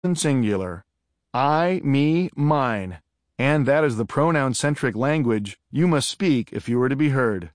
and singular. I, me, mine. And that is the pronoun-centric language you must speak if you are to be heard.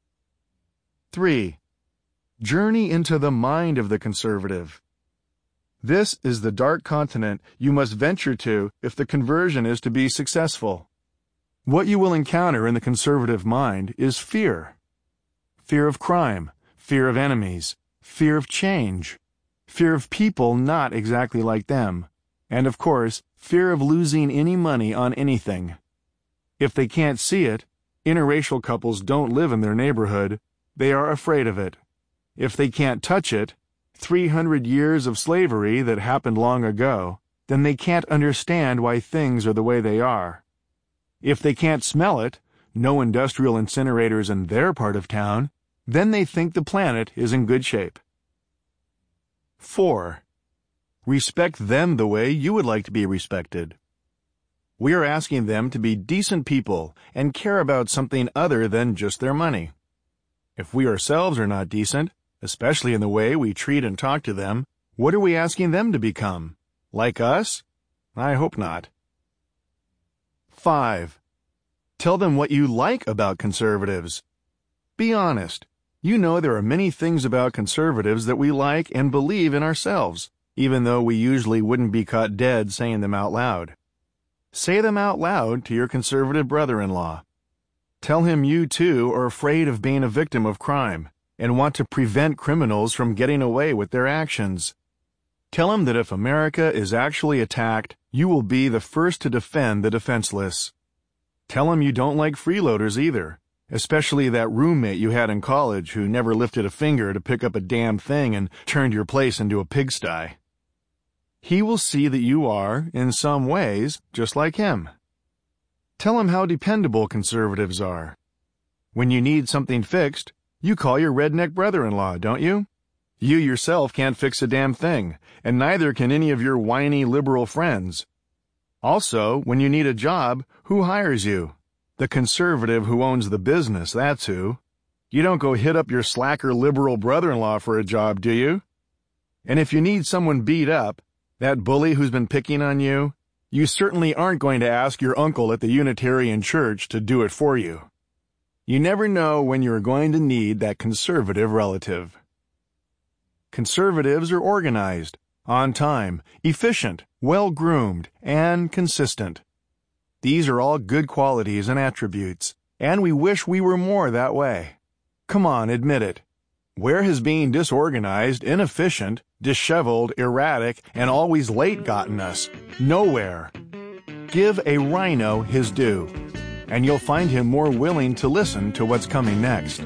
3. Journey into the mind of the conservative. This is the dark continent you must venture to if the conversion is to be successful. What you will encounter in the conservative mind is fear. Fear of crime, fear of enemies, fear of change, fear of people not exactly like them, and of course, fear of losing any money on anything. If they can't see it, interracial couples don't live in their neighborhood, they are afraid of it. If they can't touch it, 300 years of slavery that happened long ago, then they can't understand why things are the way they are. If they can't smell it, no industrial incinerators in their part of town, then they think the planet is in good shape. 4. Respect them the way you would like to be respected. We are asking them to be decent people and care about something other than just their money. If we ourselves are not decent, especially in the way we treat and talk to them, what are we asking them to become? Like us? I hope not. 5. Tell them what you like about conservatives. Be honest. You know there are many things about conservatives that we like and believe in ourselves, even though we usually wouldn't be caught dead saying them out loud. Say them out loud to your conservative brother-in-law. Tell him you, too, are afraid of being a victim of crime and want to prevent criminals from getting away with their actions. Tell him that if America is actually attacked, you will be the first to defend the defenseless. Tell him you don't like freeloaders either, especially that roommate you had in college who never lifted a finger to pick up a damn thing and turned your place into a pigsty. He will see that you are, in some ways, just like him. Tell him how dependable conservatives are. When you need something fixed, you call your redneck brother-in-law, don't you? You yourself can't fix a damn thing, and neither can any of your whiny liberal friends. Also, when you need a job, who hires you? The conservative who owns the business, that's who. You don't go hit up your slacker liberal brother-in-law for a job, do you? And if you need someone beat up, that bully who's been picking on you, you certainly aren't going to ask your uncle at the Unitarian Church to do it for you. You never know when you're going to need that conservative relative. Conservatives are organized, on time, efficient, well-groomed, and consistent. These are all good qualities and attributes, and we wish we were more that way. Come on, admit it. Where has being disorganized, inefficient, disheveled, erratic, and always late gotten us? Nowhere. Give a rhino his due, and you'll find him more willing to listen to what's coming next.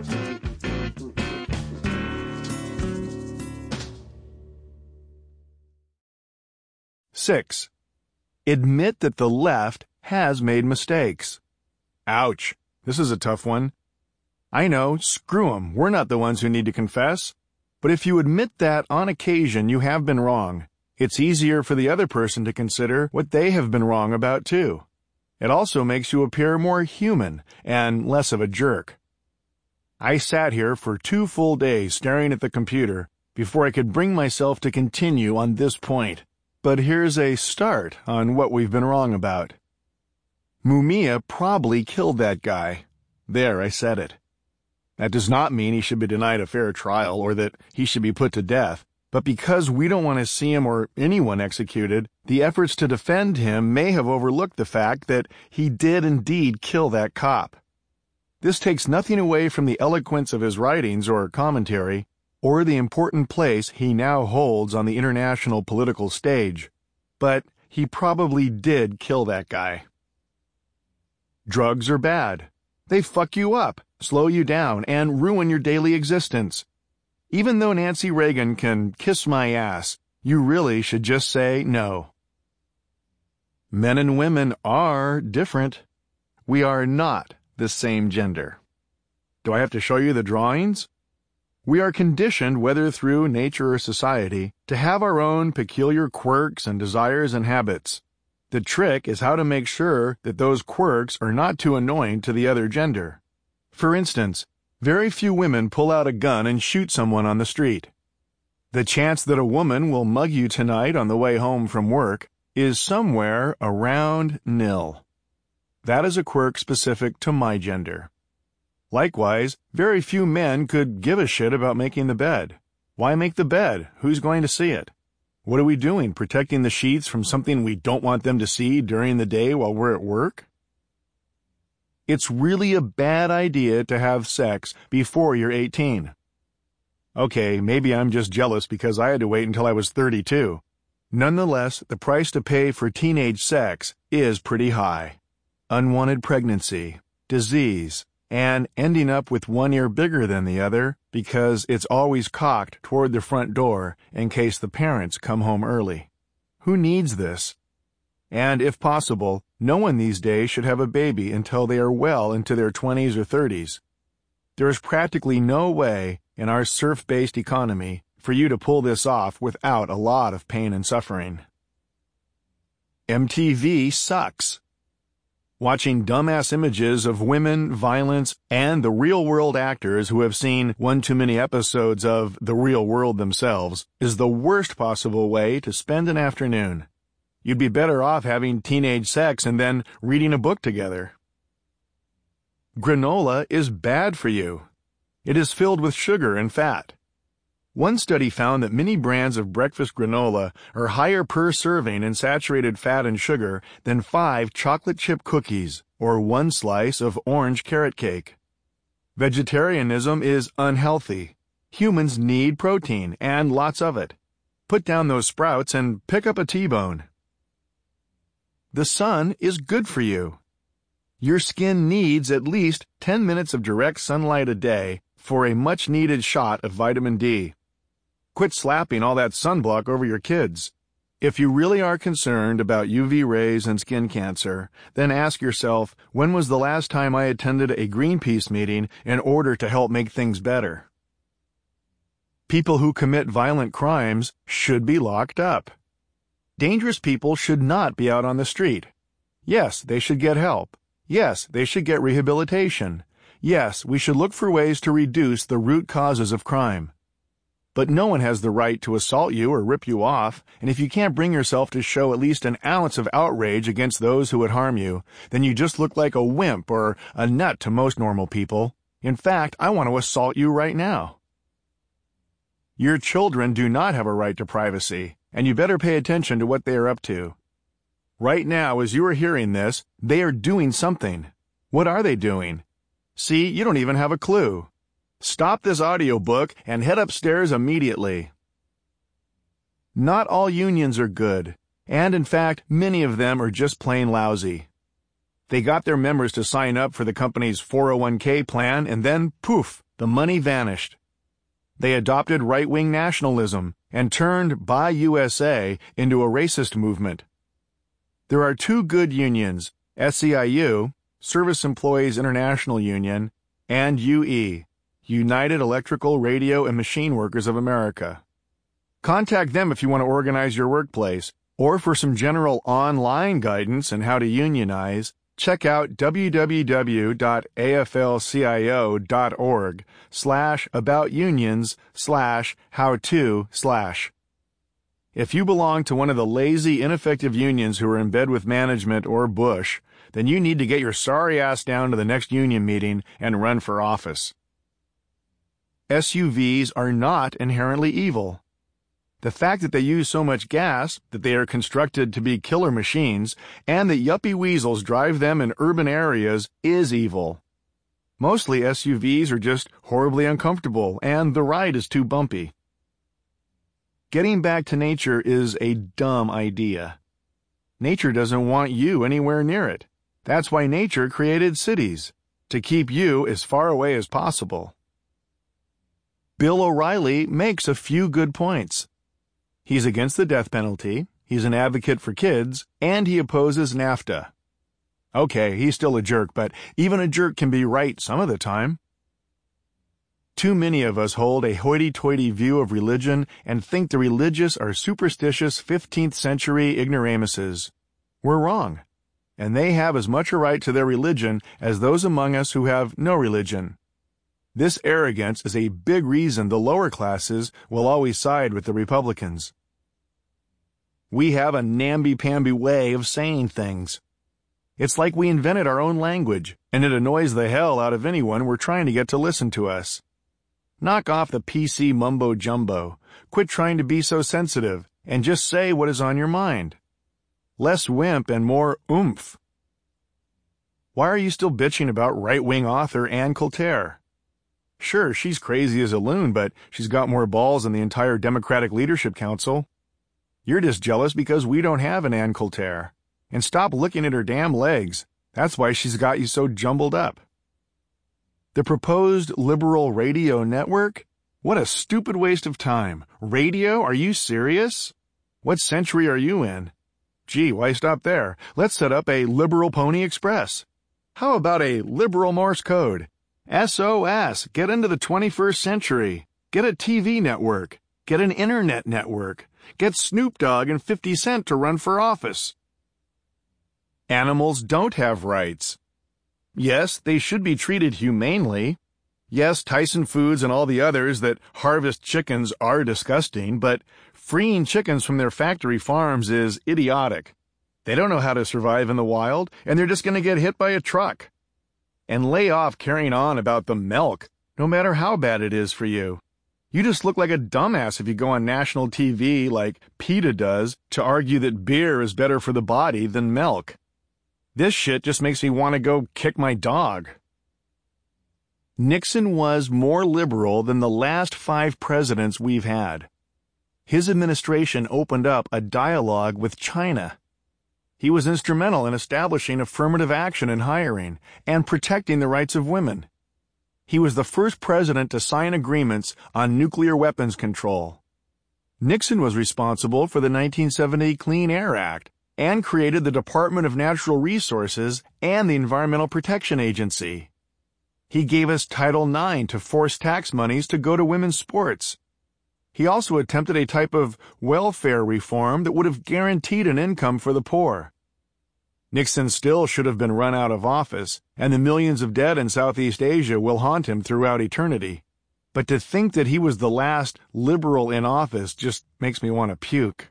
Six. Admit that the left has made mistakes. Ouch. This is a tough one. I know, screw 'em, we're not the ones who need to confess. But if you admit that on occasion you have been wrong, it's easier for the other person to consider what they have been wrong about too. It also makes you appear more human and less of a jerk. I sat here for 2 full days staring at the computer before I could bring myself to continue on this point. But here's a start on what we've been wrong about. Mumia probably killed that guy. There, I said it. That does not mean he should be denied a fair trial or that he should be put to death, but because we don't want to see him or anyone executed, the efforts to defend him may have overlooked the fact that he did indeed kill that cop. This takes nothing away from the eloquence of his writings or commentary, or the important place he now holds on the international political stage, but he probably did kill that guy. Drugs are bad. They fuck you up, slow you down, and ruin your daily existence. Even though Nancy Reagan can kiss my ass, you really should just say no. Men and women are different. We are not the same gender. Do I have to show you the drawings? We are conditioned, whether through nature or society, to have our own peculiar quirks and desires and habits. The trick is how to make sure that those quirks are not too annoying to the other gender. For instance, very few women pull out a gun and shoot someone on the street. The chance that a woman will mug you tonight on the way home from work is somewhere around nil. That is a quirk specific to my gender. Likewise, very few men could give a shit about making the bed. Why make the bed? Who's going to see it? What are we doing, protecting the sheets from something we don't want them to see during the day while we're at work? It's really a bad idea to have sex before you're 18. Okay, maybe I'm just jealous because I had to wait until I was 32. Nonetheless, the price to pay for teenage sex is pretty high. Unwanted pregnancy, disease, and ending up with one ear bigger than the other because it's always cocked toward the front door in case the parents come home early. Who needs this? And if possible, no one these days should have a baby until they are well into their 20s or 30s. There is practically no way in our serf-based economy for you to pull this off without a lot of pain and suffering. MTV sucks. Watching dumbass images of women, violence, and the real-world actors who have seen one too many episodes of The Real World themselves is the worst possible way to spend an afternoon. You'd be better off having teenage sex and then reading a book together. Granola is bad for you. It is filled with sugar and fat. One study found that many brands of breakfast granola are higher per serving in saturated fat and sugar than 5 chocolate chip cookies or 1 slice of orange carrot cake. Vegetarianism is unhealthy. Humans need protein and lots of it. Put down those sprouts and pick up a T-bone. The sun is good for you. Your skin needs at least 10 minutes of direct sunlight a day for a much-needed shot of vitamin D. Quit slapping all that sunblock over your kids. If you really are concerned about UV rays and skin cancer, then ask yourself, when was the last time I attended a Greenpeace meeting in order to help make things better? People who commit violent crimes should be locked up. Dangerous people should not be out on the street. Yes, they should get help. Yes, they should get rehabilitation. Yes, we should look for ways to reduce the root causes of crime. But no one has the right to assault you or rip you off, and if you can't bring yourself to show at least an ounce of outrage against those who would harm you, then you just look like a wimp or a nut to most normal people. In fact, I want to assault you right now. Your children do not have a right to privacy, and you better pay attention to what they are up to. Right now, as you are hearing this, they are doing something. What are they doing? See, you don't even have a clue. Stop this audiobook and head upstairs immediately. Not all unions are good, and in fact, many of them are just plain lousy. They got their members to sign up for the company's 401k plan, and then, poof, the money vanished. They adopted right-wing nationalism and turned Buy USA into a racist movement. There are 2 good unions, SEIU, Service Employees International Union, and UE, United Electrical, Radio, and Machine Workers of America. Contact them if you want to organize your workplace, or for some general online guidance on how to unionize, check out www.afl-CIO.org/aboutunions/how-to/. If you belong to one of the lazy, ineffective unions who are in bed with management or Bush, then you need to get your sorry ass down to the next union meeting and run for office. SUVs are not inherently evil. The fact that they use so much gas, that they are constructed to be killer machines, and that yuppie weasels drive them in urban areas is evil. Mostly SUVs are just horribly uncomfortable, and the ride is too bumpy. Getting back to nature is a dumb idea. Nature doesn't want you anywhere near it. That's why nature created cities, to keep you as far away as possible. Bill O'Reilly makes a few good points. He's against the death penalty, he's an advocate for kids, and he opposes NAFTA. Okay, he's still a jerk, but even a jerk can be right some of the time. Too many of us hold a hoity-toity view of religion and think the religious are superstitious 15th century ignoramuses. We're wrong, and they have as much a right to their religion as those among us who have no religion. This arrogance is a big reason the lower classes will always side with the Republicans. We have a namby-pamby way of saying things. It's like we invented our own language, and it annoys the hell out of anyone we're trying to get to listen to us. Knock off the PC mumbo-jumbo. Quit trying to be so sensitive, and just say what is on your mind. Less wimp and more oomph. Why are you still bitching about right-wing author Ann Coulter? Sure, she's crazy as a loon, but she's got more balls than the entire Democratic Leadership Council. You're just jealous because we don't have an Ann Coulter. And stop looking at her damn legs. That's why she's got you so jumbled up. The proposed liberal radio network? What a stupid waste of time. Radio? Are you serious? What century are you in? Gee, why stop there? Let's set up a liberal Pony Express. How about a liberal Morse code? SOS, get into the 21st century. Get a TV network. Get an internet network. Get Snoop Dogg and 50 Cent to run for office. Animals don't have rights. Yes, they should be treated humanely. Yes, Tyson Foods and all the others that harvest chickens are disgusting, but freeing chickens from their factory farms is idiotic. They don't know how to survive in the wild, and they're just going to get hit by a truck. And lay off carrying on about the milk, no matter how bad it is for you. You just look like a dumbass if you go on national TV like PETA does to argue that beer is better for the body than milk. This shit just makes me want to go kick my dog. Nixon was more liberal than the last 5 presidents we've had. His administration opened up a dialogue with China. He was instrumental in establishing affirmative action in hiring and protecting the rights of women. He was the first president to sign agreements on nuclear weapons control. Nixon was responsible for the 1970 Clean Air Act and created the Department of Natural Resources and the Environmental Protection Agency. He gave us Title IX to force tax monies to go to women's sports. He also attempted a type of welfare reform that would have guaranteed an income for the poor. Nixon still should have been run out of office, and the millions of dead in Southeast Asia will haunt him throughout eternity. But to think that he was the last liberal in office just makes me want to puke.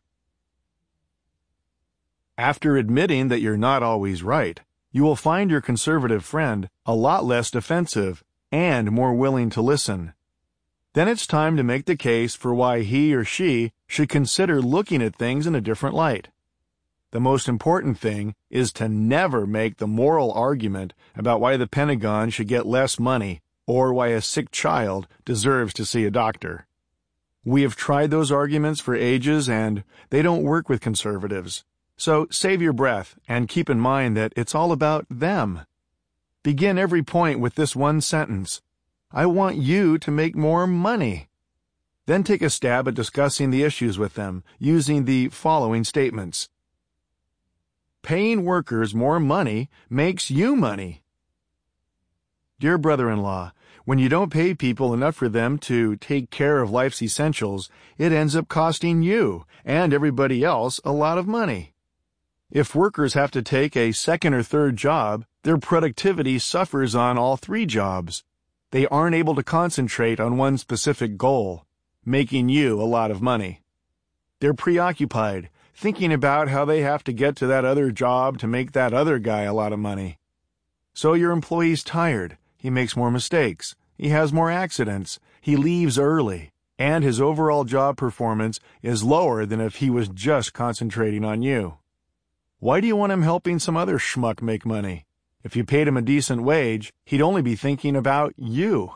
After admitting that you're not always right, you will find your conservative friend a lot less defensive and more willing to listen. Then it's time to make the case for why he or she should consider looking at things in a different light. The most important thing is to never make the moral argument about why the Pentagon should get less money or why a sick child deserves to see a doctor. We have tried those arguments for ages and they don't work with conservatives. So save your breath and keep in mind that it's all about them. Begin every point with this one sentence. I want you to make more money. Then take a stab at discussing the issues with them using the following statements. Paying workers more money makes you money. Dear brother-in-law, when you don't pay people enough for them to take care of life's essentials, it ends up costing you and everybody else a lot of money. If workers have to take a second or third job, their productivity suffers on all 3 jobs. They aren't able to concentrate on one specific goal, making you a lot of money. They're preoccupied, thinking about how they have to get to that other job to make that other guy a lot of money. So your employee's tired, he makes more mistakes, he has more accidents, he leaves early, and his overall job performance is lower than if he was just concentrating on you. Why do you want him helping some other schmuck make money? If you paid him a decent wage, he'd only be thinking about you.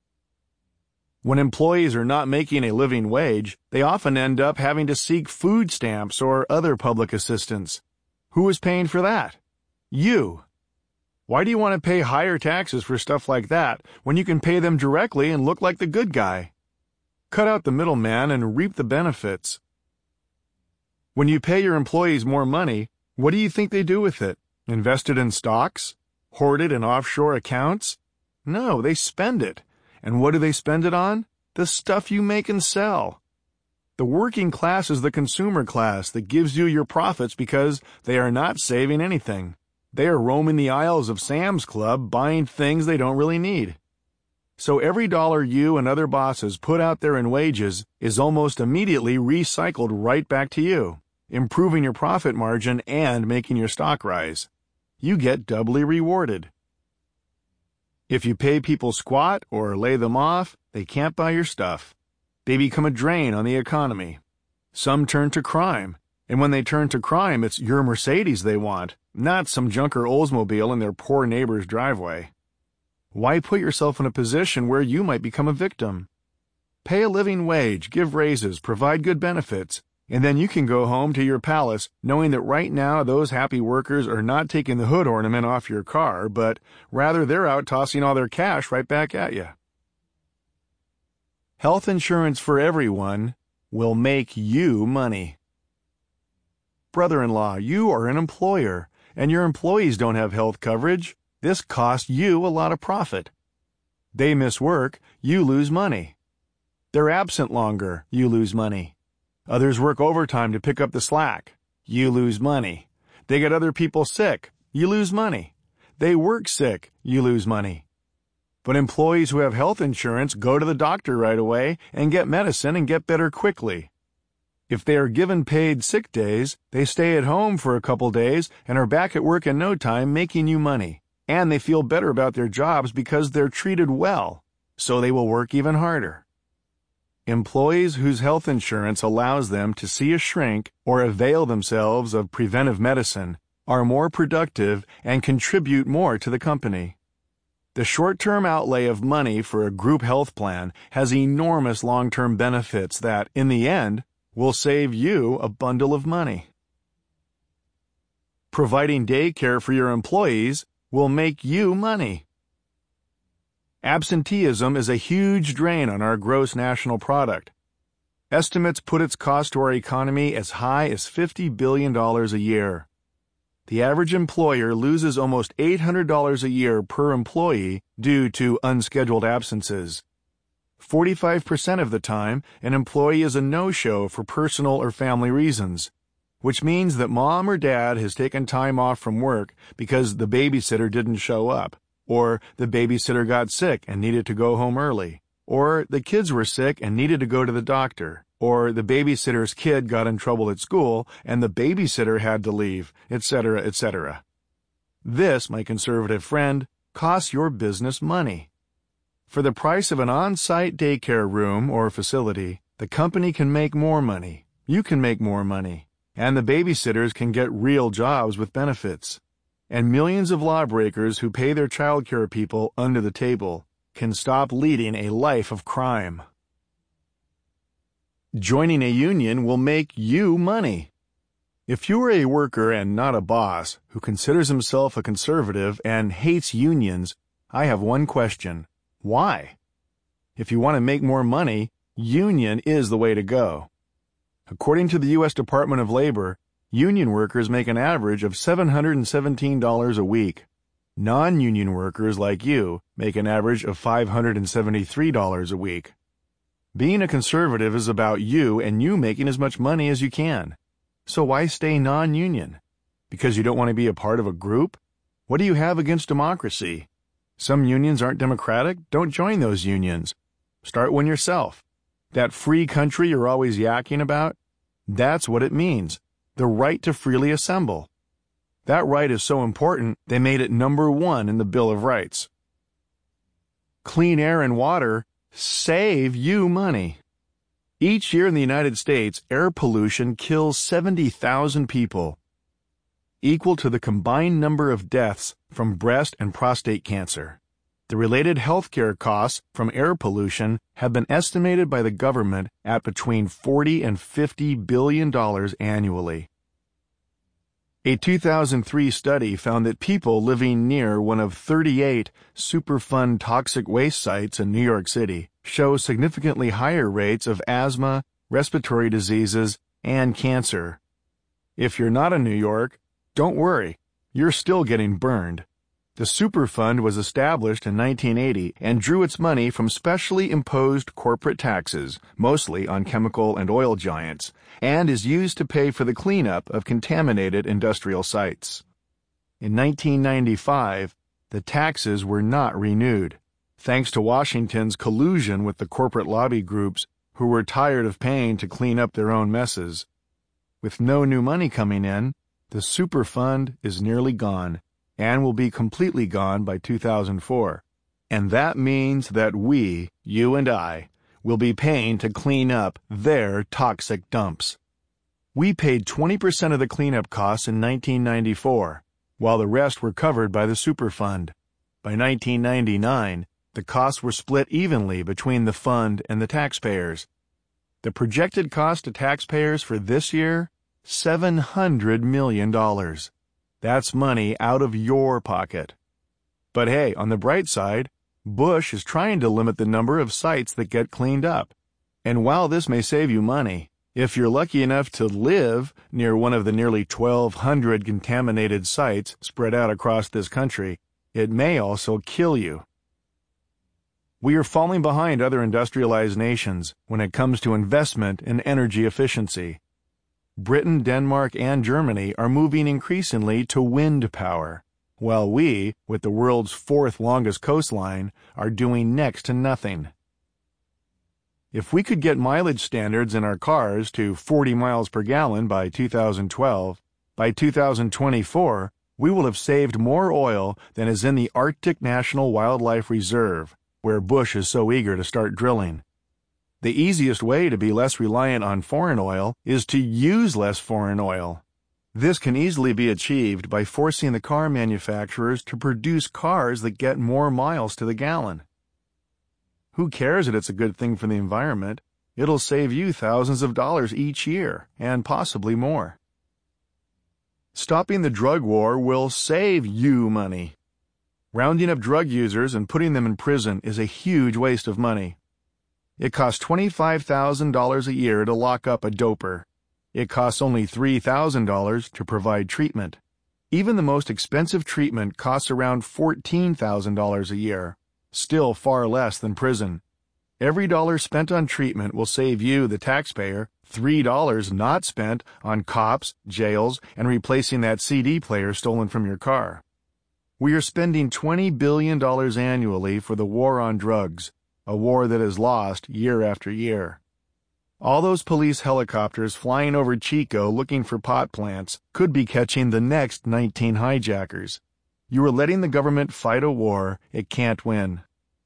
When employees are not making a living wage, they often end up having to seek food stamps or other public assistance. Who is paying for that? You. Why do you want to pay higher taxes for stuff like that when you can pay them directly and look like the good guy? Cut out the middleman and reap the benefits. When you pay your employees more money, what do you think they do with it? Invest it in stocks? Hoard it in offshore accounts? No, they spend it. And what do they spend it on? The stuff you make and sell. The working class is the consumer class that gives you your profits because they are not saving anything. They are roaming the aisles of Sam's Club buying things they don't really need. So every dollar you and other bosses put out there in wages is almost immediately recycled right back to you, improving your profit margin and making your stock rise. You get doubly rewarded. If you pay people squat or lay them off, they can't buy your stuff. They become a drain on the economy. Some turn to crime, and when they turn to crime, it's your Mercedes they want, not some junker Oldsmobile in their poor neighbor's driveway. Why put yourself in a position where you might become a victim? Pay a living wage, give raises, provide good benefits, and then you can go home to your palace knowing that right now those happy workers are not taking the hood ornament off your car, but rather they're out tossing all their cash right back at you. Health insurance for everyone will make you money. Brother-in-law, you are an employer, and your employees don't have health coverage. This costs you a lot of profit. They miss work, you lose money. They're absent longer, you lose money. Others work overtime to pick up the slack. You lose money. They get other people sick. You lose money. They work sick. You lose money. But employees who have health insurance go to the doctor right away and get medicine and get better quickly. If they are given paid sick days, they stay at home for a couple days and are back at work in no time making you money. And they feel better about their jobs because they're treated well, so they will work even harder. Employees whose health insurance allows them to see a shrink or avail themselves of preventive medicine are more productive and contribute more to the company. The short-term outlay of money for a group health plan has enormous long-term benefits that, in the end, will save you a bundle of money. Providing daycare for your employees will make you money. Absenteeism is a huge drain on our gross national product. Estimates put its cost to our economy as high as $50 billion a year. The average employer loses almost $800 a year per employee due to unscheduled absences. 45% of the time, an employee is a no-show for personal or family reasons, which means that mom or dad has taken time off from work because the babysitter didn't show up, or the babysitter got sick and needed to go home early, or the kids were sick and needed to go to the doctor, or the babysitter's kid got in trouble at school and the babysitter had to leave, etc., etc. This, my conservative friend, costs your business money. For the price of an on-site daycare room or facility, the company can make more money, you can make more money, and the babysitters can get real jobs with benefits. And millions of lawbreakers who pay their child care people under the table can stop leading a life of crime. Joining a union will make you money. If you are a worker and not a boss who considers himself a conservative and hates unions, I have one question. Why? If you want to make more money, union is the way to go. According to the U.S. Department of Labor, union workers make an average of $717 a week. Non-union workers like you make an average of $573 a week. Being a conservative is about you and you making as much money as you can. So why stay non-union? Because you don't want to be a part of a group? What do you have against democracy? Some unions aren't democratic? Don't join those unions. Start one yourself. That free country you're always yakking about? That's what it means. The right to freely assemble. That right is so important, they made it number 1 in the Bill of Rights. Clean air and water save you money. Each year in the United States, air pollution kills 70,000 people, equal to the combined number of deaths from breast and prostate cancer. The related healthcare costs from air pollution have been estimated by the government at between $40 and $50 billion annually. A 2003 study found that people living near one of 38 Superfund toxic waste sites in New York City show significantly higher rates of asthma, respiratory diseases, and cancer. If you're not in New York, don't worry, you're still getting burned. The Superfund was established in 1980 and drew its money from specially imposed corporate taxes, mostly on chemical and oil giants, and is used to pay for the cleanup of contaminated industrial sites. In 1995, the taxes were not renewed. thanks to Washington's collusion with the corporate lobby groups who were tired of paying to clean up their own messes. With no new money coming in, the Superfund is nearly gone and will be completely gone by 2004. And that means that we, you and I, will be paying to clean up their toxic dumps. We paid 20% of the cleanup costs in 1994, while the rest were covered by the Superfund. By 1999, the costs were split evenly between the fund and the taxpayers. The projected cost to taxpayers for this year? $700 million. That's money out of your pocket. But hey, on the bright side, Bush is trying to limit the number of sites that get cleaned up. And while this may save you money, if you're lucky enough to live near one of the nearly 1,200 contaminated sites spread out across this country, it may also kill you. We are falling behind other industrialized nations when it comes to investment in energy efficiency. Britain, Denmark, and Germany are moving increasingly to wind power, while we, with the world's fourth longest coastline, are doing next to nothing. If we could get mileage standards in our cars to 40 miles per gallon by 2012, by 2024, we will have saved more oil than is in the Arctic National Wildlife Reserve, where Bush is so eager to start drilling. The easiest way to be less reliant on foreign oil is to use less foreign oil. This can easily be achieved by forcing the car manufacturers to produce cars that get more miles to the gallon. Who cares that it's a good thing for the environment? It'll save you thousands of dollars each year, and possibly more. Stopping the drug war will save you money. Rounding up drug users and putting them in prison is a huge waste of money. It costs $25,000 a year to lock up a doper. It costs only $3,000 to provide treatment. Even the most expensive treatment costs around $14,000 a year, still far less than prison. Every dollar spent on treatment will save you, the taxpayer, $3 not spent on cops, jails, and replacing that CD player stolen from your car. We are spending $20 billion annually for the war on drugs, a war that is lost year after year. All those police helicopters flying over Chico looking for pot plants could be catching the next 19 hijackers. You are letting the government fight a war it can't win.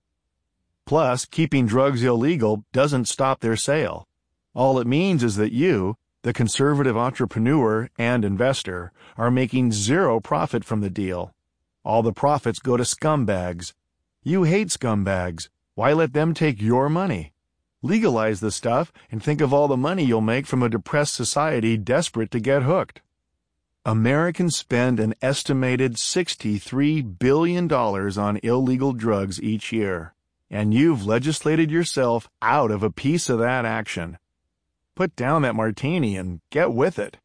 Plus, keeping drugs illegal doesn't stop their sale. All it means is that you, the conservative entrepreneur and investor, are making zero profit from the deal. All the profits go to scumbags. You hate scumbags. Why let them take your money? Legalize the stuff and think of all the money you'll make from a depressed society desperate to get hooked. Americans spend an estimated $63 billion on illegal drugs each year, and you've legislated yourself out of a piece of that action. Put down that martini and get with it.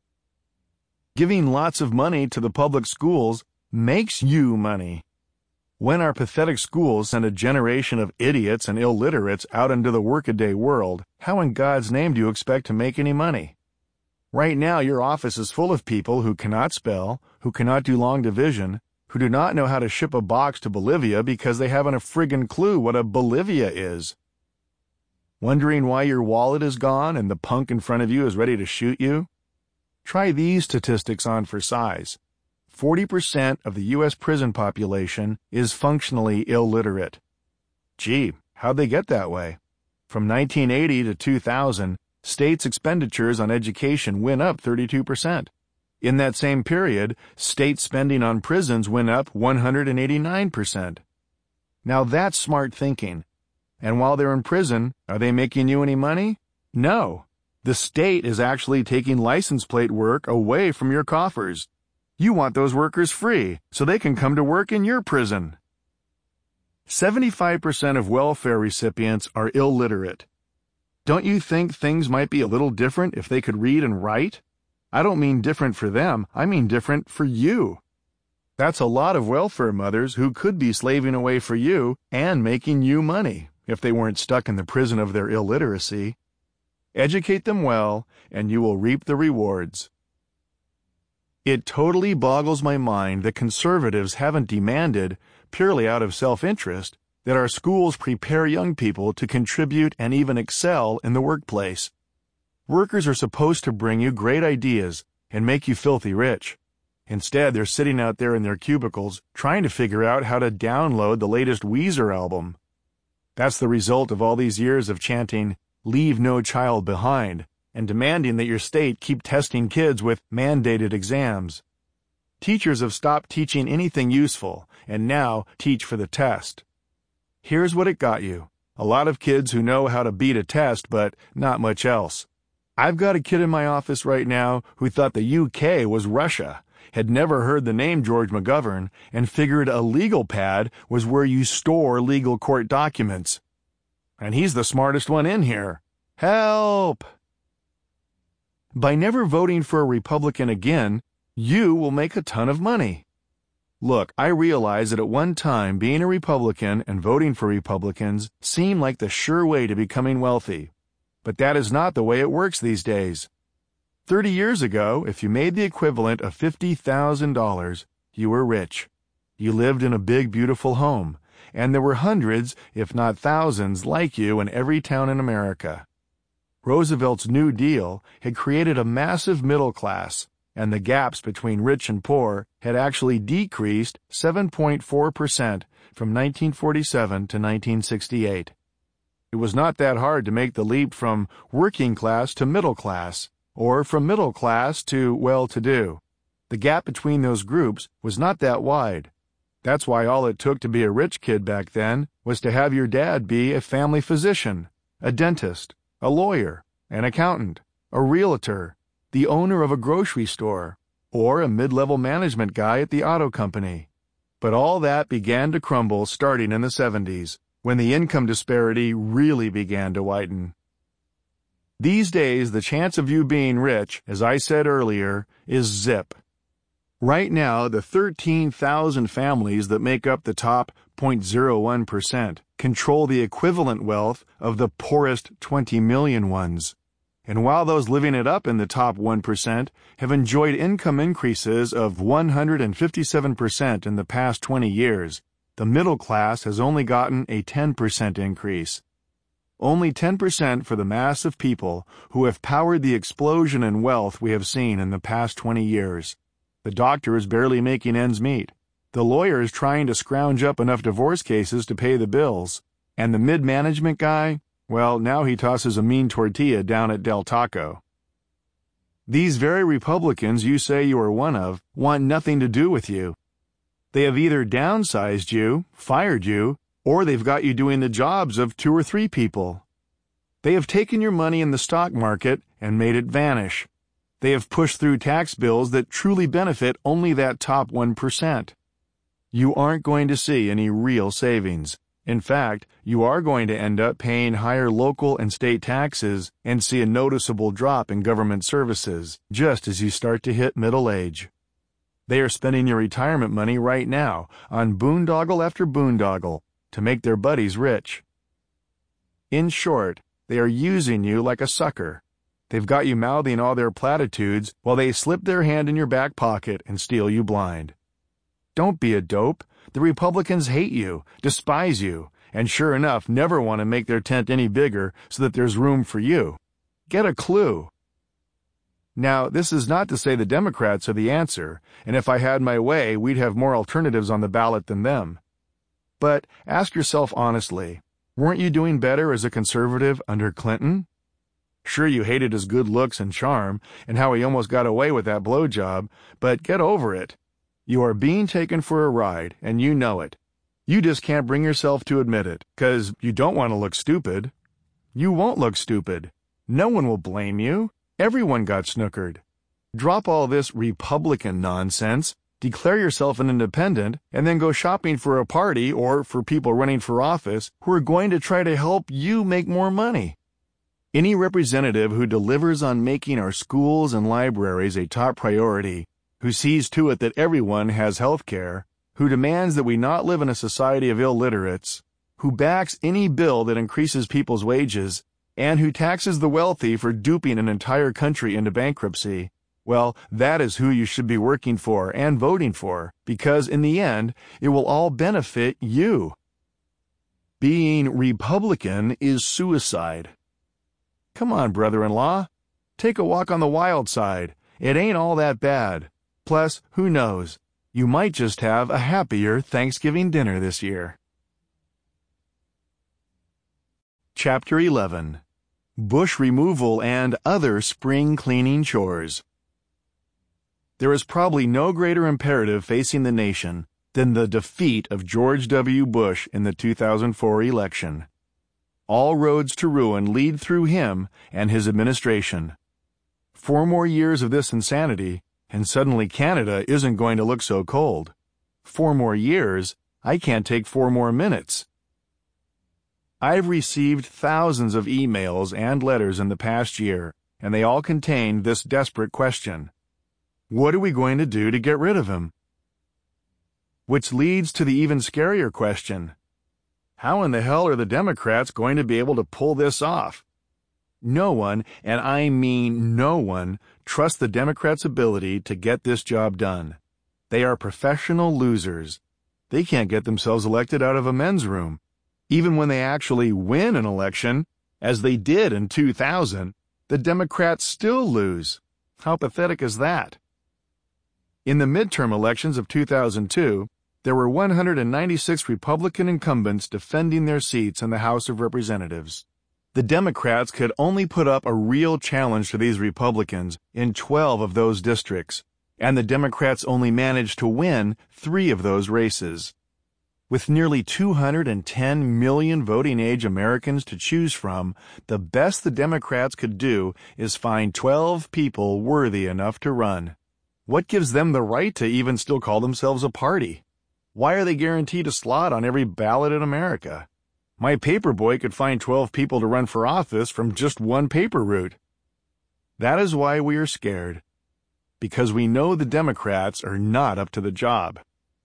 Giving lots of money to the public schools makes you money. When our pathetic schools send a generation of idiots and illiterates out into the workaday world, how in God's name do you expect to make any money? Right now, your office is full of people who cannot spell, who cannot do long division, who do not know how to ship a box to Bolivia because they haven't a friggin' clue what a Bolivia is. Wondering why your wallet is gone and the punk in front of you is ready to shoot you? Try these statistics on for size. 40% of the U.S. prison population is functionally illiterate. Gee, how'd they get that way? From 1980 to 2000, states' expenditures on education went up 32%. In that same period, state spending on prisons went up 189%. Now that's smart thinking. And while they're in prison, are they making you any money? No. The state is actually taking license plate work away from your coffers. You want those workers free, so they can come to work in your prison. 75% of welfare recipients are illiterate. Don't you think things might be a little different if they could read and write? I don't mean different for them, I mean different for you. That's a lot of welfare mothers who could be slaving away for you and making you money if they weren't stuck in the prison of their illiteracy. Educate them well, and you will reap the rewards. It totally boggles my mind that conservatives haven't demanded, purely out of self-interest, that our schools prepare young people to contribute and even excel in the workplace. Workers are supposed to bring you great ideas and make you filthy rich. Instead, they're sitting out there in their cubicles trying to figure out how to download the latest Weezer album. That's the result of all these years of chanting, "Leave no child behind," and demanding that your state keep testing kids with mandated exams. Teachers have stopped teaching anything useful and now teach for the test. Here's what it got you: a lot of kids who know how to beat a test, but not much else. I've got a kid in my office right now who thought the UK was Russia, had never heard the name George McGovern, and figured a legal pad was where you store legal court documents. And he's the smartest one in here. Help! By never voting for a Republican again, you will make a ton of money. Look, I realize that at one time being a Republican and voting for Republicans seemed like the sure way to becoming wealthy. But that is not the way it works these days. 30 years ago, if you made the equivalent of $50,000, you were rich. You lived in a big, beautiful home, and there were hundreds, if not thousands, like you in every town in America. Roosevelt's New Deal had created a massive middle class, and the gaps between rich and poor had actually decreased 7.4% from 1947 to 1968. It was not that hard to make the leap from working class to middle class, or from middle class to well-to-do. The gap between those groups was not that wide. That's why all it took to be a rich kid back then was to have your dad be a family physician, a dentist, a lawyer, an accountant, a realtor, the owner of a grocery store, or a mid-level management guy at the auto company. But all that began to crumble starting in the 70s, when the income disparity really began to widen. These days, the chance of you being rich, as I said earlier, is zip. Right now, the 13,000 families that make up the top 0.01% control the equivalent wealth of the poorest 20 million ones. And while those living it up in the top 1% have enjoyed income increases of 157% in the past 20 years, the middle class has only gotten a 10% increase. Only 10% for the mass of people who have powered the explosion in wealth we have seen in the past 20 years. The doctor is barely making ends meet. The lawyer is trying to scrounge up enough divorce cases to pay the bills. And the mid-management guy, well, now he tosses a mean tortilla down at Del Taco. These very Republicans you say you are one of want nothing to do with you. They have either downsized you, fired you, or they've got you doing the jobs of 2 or 3 people. They have taken your money in the stock market and made it vanish. They have pushed through tax bills that truly benefit only that top 1%. You aren't going to see any real savings. In fact, you are going to end up paying higher local and state taxes and see a noticeable drop in government services just as you start to hit middle age. They are spending your retirement money right now on boondoggle after boondoggle to make their buddies rich. In short, they are using you like a sucker. They've got you mouthing all their platitudes while they slip their hand in your back pocket and steal you blind. Don't be a dope. The Republicans hate you, despise you, and sure enough never want to make their tent any bigger so that there's room for you. Get a clue. Now, this is not to say the Democrats are the answer, and if I had my way, we'd have more alternatives on the ballot than them. But ask yourself honestly, weren't you doing better as a conservative under Clinton? Sure, you hated his good looks and charm, and how he almost got away with that blowjob, but get over it. You are being taken for a ride, and you know it. You just can't bring yourself to admit it, 'cause you don't want to look stupid. You won't look stupid. No one will blame you. Everyone got snookered. Drop all this Republican nonsense, declare yourself an independent, and then go shopping for a party or for people running for office who are going to try to help you make more money. Any representative who delivers on making our schools and libraries a top priority, who sees to it that everyone has health care, who demands that we not live in a society of illiterates, who backs any bill that increases people's wages, and who taxes the wealthy for duping an entire country into bankruptcy, well, that is who you should be working for and voting for, because in the end, it will all benefit you. Being Republican is suicide. Come on, brother-in-law. Take a walk on the wild side. It ain't all that bad. Plus, who knows? You might just have a happier Thanksgiving dinner this year. Chapter 11. Bush Removal and Other Spring Cleaning Chores. There is probably no greater imperative facing the nation than the defeat of George W. Bush in the 2004 election. All roads to ruin lead through him and his administration. 4 more years of this insanity, and suddenly Canada isn't going to look so cold. 4 more years, I can't take 4 more minutes. I've received thousands of emails and letters in the past year, and they all contain this desperate question. What are we going to do to get rid of him? Which leads to the even scarier question. How in the hell are the Democrats going to be able to pull this off? No one, and I mean no one, trusts the Democrats' ability to get this job done. They are professional losers. They can't get themselves elected out of a men's room. Even when they actually win an election, as they did in 2000, the Democrats still lose. How pathetic is that? In the midterm elections of 2002, there were 196 Republican incumbents defending their seats in the House of Representatives. The Democrats could only put up a real challenge to these Republicans in 12 of those districts, and the Democrats only managed to win 3 of those races. With nearly 210 million voting-age Americans to choose from, the best the Democrats could do is find 12 people worthy enough to run. What gives them the right to even still call themselves a party? Why are they guaranteed a slot on every ballot in America? My paperboy could find 12 people to run for office from just one paper route. That is why we are scared, because we know the Democrats are not up to the job.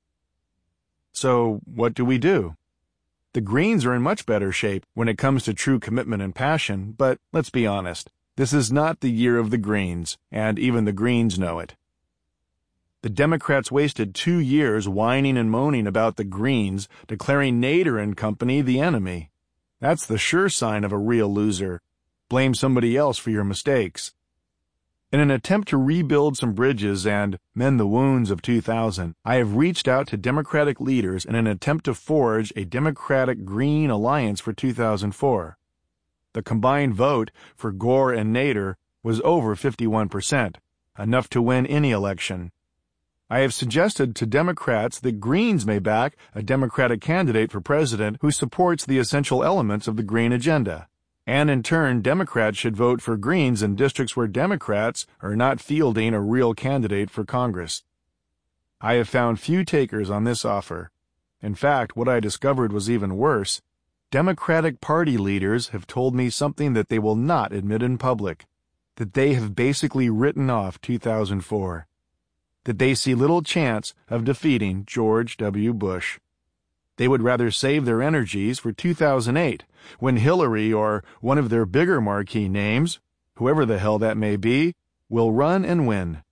So, what do we do? The Greens are in much better shape when it comes to true commitment and passion, but let's be honest, this is not the year of the Greens, and even the Greens know it. The Democrats wasted 2 years whining and moaning about the Greens, declaring Nader and company the enemy. That's the sure sign of a real loser. Blame somebody else for your mistakes. In an attempt to rebuild some bridges and mend the wounds of 2000, I have reached out to Democratic leaders in an attempt to forge a Democratic-Green alliance for 2004. The combined vote for Gore and Nader was over 51%, enough to win any election. I have suggested to Democrats that Greens may back a Democratic candidate for president who supports the essential elements of the Green agenda. And in turn, Democrats should vote for Greens in districts where Democrats are not fielding a real candidate for Congress. I have found few takers on this offer. In fact, what I discovered was even worse. Democratic Party leaders have told me something that they will not admit in public, that they have basically written off 2004, that they see little chance of defeating George W. Bush. They would rather save their energies for 2008, when Hillary or one of their bigger marquee names, whoever the hell that may be, will run and win.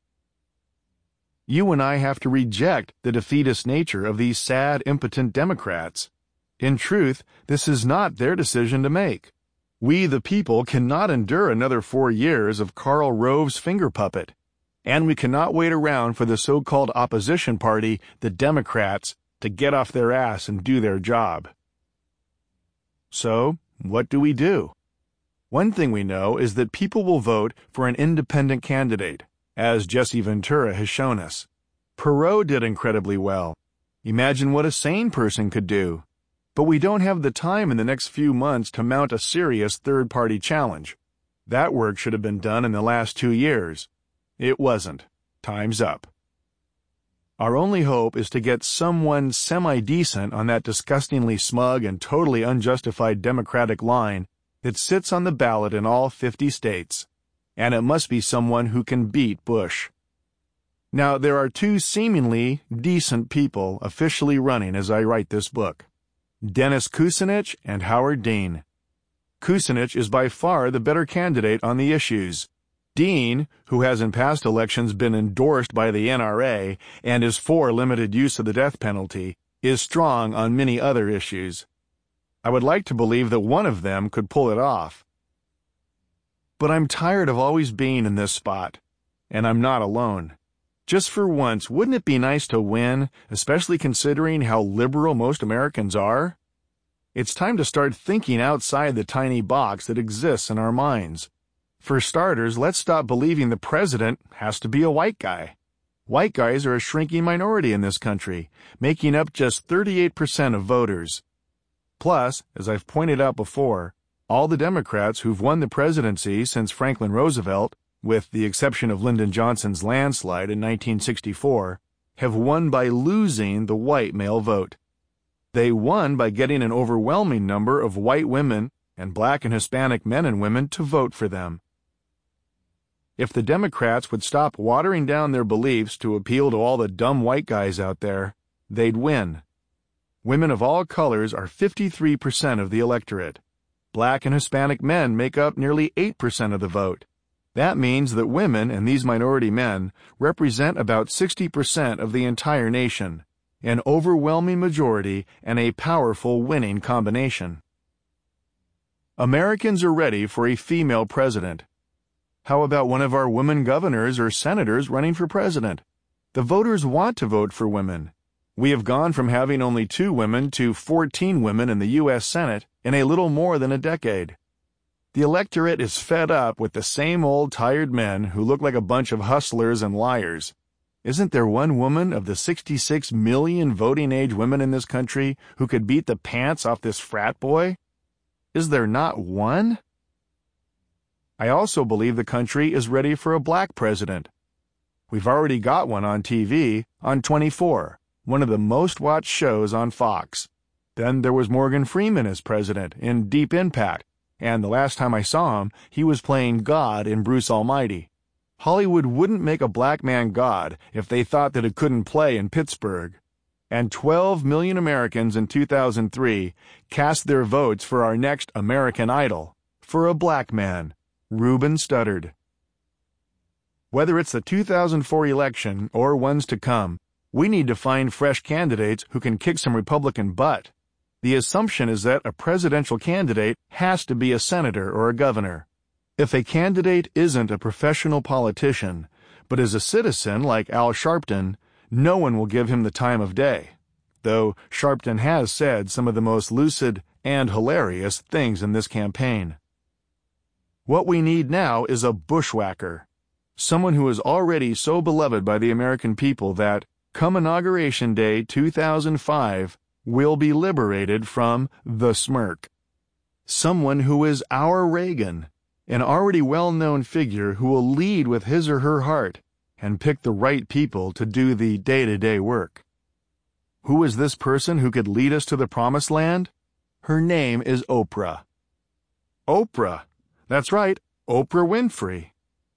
You and I have to reject the defeatist nature of these sad, impotent Democrats. In truth, this is not their decision to make. We, the people, cannot endure another 4 years of Karl Rove's finger puppet, and we cannot wait around for the so-called opposition party, the Democrats, to get off their ass and do their job. So, what do we do? One thing we know is that people will vote for an independent candidate, as Jesse Ventura has shown us. Perot did incredibly well. Imagine what a sane person could do. But we don't have the time in the next few months to mount a serious third-party challenge. That work should have been done in the last 2 years. It wasn't. Time's up. Our only hope is to get someone semi-decent on that disgustingly smug and totally unjustified Democratic line that sits on the ballot in all 50 states. And it must be someone who can beat Bush. Now, there are 2 seemingly decent people officially running as I write this book: Dennis Kucinich and Howard Dean. Kucinich is by far the better candidate on the issues. Dean, who has in past elections been endorsed by the NRA and is for limited use of the death penalty, is strong on many other issues. I would like to believe that one of them could pull it off. But I'm tired of always being in this spot, and I'm not alone. Just for once, wouldn't it be nice to win, especially considering how liberal most Americans are? It's time to start thinking outside the tiny box that exists in our minds. For starters, let's stop believing the president has to be a white guy. White guys are a shrinking minority in this country, making up just 38% of voters. Plus, as I've pointed out before, all the Democrats who've won the presidency since Franklin Roosevelt, with the exception of Lyndon Johnson's landslide in 1964, have won by losing the white male vote. They won by getting an overwhelming number of white women and black and Hispanic men and women to vote for them. If the Democrats would stop watering down their beliefs to appeal to all the dumb white guys out there, they'd win. Women of all colors are 53% of the electorate. Black and Hispanic men make up nearly 8% of the vote. That means that women and these minority men represent about 60% of the entire nation, an overwhelming majority and a powerful winning combination. Americans are ready for a female president. How about one of our women governors or senators running for president? The voters want to vote for women. We have gone from having only 2 women to 14 women in the U.S. Senate in a little more than a decade. The electorate is fed up with the same old tired men who look like a bunch of hustlers and liars. Isn't there one woman of the 66 million voting-age women in this country who could beat the pants off this frat boy? Is there not one? I also believe the country is ready for a black president. We've already got one on TV, on 24, one of the most watched shows on Fox. Then there was Morgan Freeman as president in Deep Impact, and the last time I saw him, he was playing God in Bruce Almighty. Hollywood wouldn't make a black man God if they thought that it couldn't play in Pittsburgh. And 12 million Americans in 2003 cast their votes for our next American Idol, for a black man, Ruben Studdard. Whether it's the 2004 election or ones to come, we need to find fresh candidates who can kick some Republican butt. The assumption is that a presidential candidate has to be a senator or a governor. If a candidate isn't a professional politician, but is a citizen like Al Sharpton, no one will give him the time of day, though Sharpton has said some of the most lucid and hilarious things in this campaign. What we need now is a bushwhacker, someone who is already so beloved by the American people that, come Inauguration Day 2005, will be liberated from the smirk. Someone who is our Reagan, an already well-known figure who will lead with his or her heart and pick the right people to do the day-to-day work. Who is this person who could lead us to the promised land? Her name is Oprah. Oprah. That's right, Oprah Winfrey.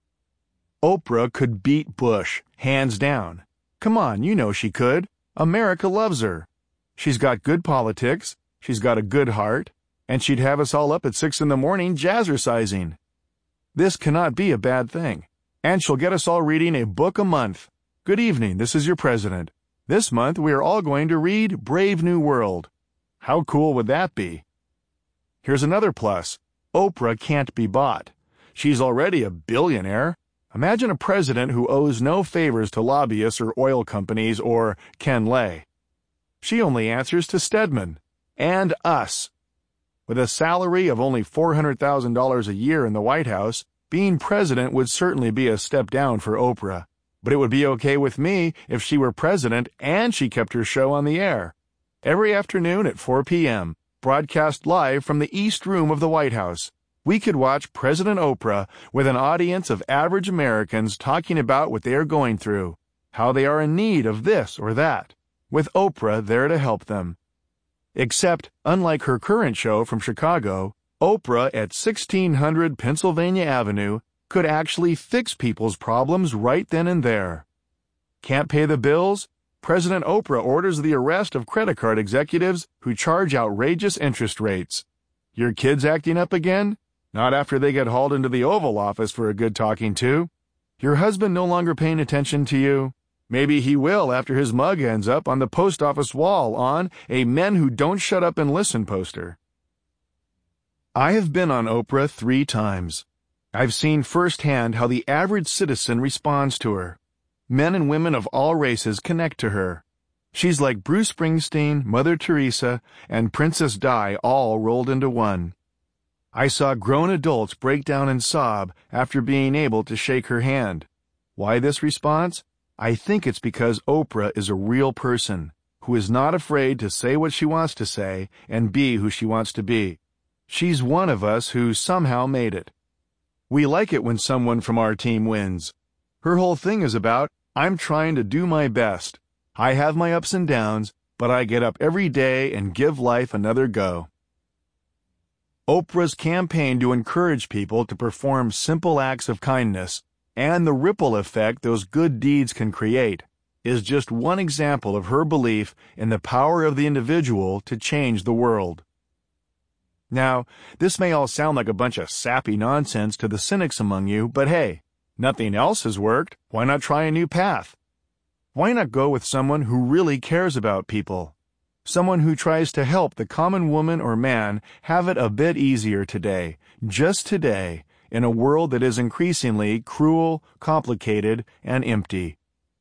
Oprah could beat Bush, hands down. Come on, you know she could. America loves her. She's got good politics, she's got a good heart, and she'd have us all up at 6 in the morning jazzercising. This cannot be a bad thing. And she'll get us all reading a book a month. Good evening, this is your president. This month we are all going to read Brave New World. How cool would that be? Here's another plus. Oprah can't be bought. She's already a billionaire. Imagine a president who owes no favors to lobbyists or oil companies or Ken Lay. She only answers to Stedman. And us. With a salary of only $400,000 a year in the White House, being president would certainly be a step down for Oprah. But it would be okay with me if she were president and she kept her show on the air. Every afternoon at 4 p.m., broadcast live from the East Room of the White House, we could watch President Oprah with an audience of average Americans talking about what they are going through, how they are in need of this or that, with Oprah there to help them. Except, unlike her current show from Chicago, Oprah at 1600 Pennsylvania Avenue could actually fix people's problems right then and there. Can't pay the bills? President Oprah orders the arrest of credit card executives who charge outrageous interest rates. Your kids acting up again? Not after they get hauled into the Oval Office for a good talking to. Your husband no longer paying attention to you? Maybe he will after his mug ends up on the post office wall on a Men Who Don't Shut Up and Listen poster. I have been on Oprah 3 times. I've seen firsthand how the average citizen responds to her. Men and women of all races connect to her. She's like Bruce Springsteen, Mother Teresa, and Princess Di all rolled into one. I saw grown adults break down and sob after being able to shake her hand. Why this response? I think it's because Oprah is a real person who is not afraid to say what she wants to say and be who she wants to be. She's one of us who somehow made it. We like it when someone from our team wins. Her whole thing is about, I'm trying to do my best. I have my ups and downs, but I get up every day and give life another go. Oprah's campaign to encourage people to perform simple acts of kindness and the ripple effect those good deeds can create is just one example of her belief in the power of the individual to change the world. Now, this may all sound like a bunch of sappy nonsense to the cynics among you, but hey, nothing else has worked. Why not try a new path? Why not go with someone who really cares about people? Someone who tries to help the common woman or man have it a bit easier today, just today, in a world that is increasingly cruel, complicated, and empty.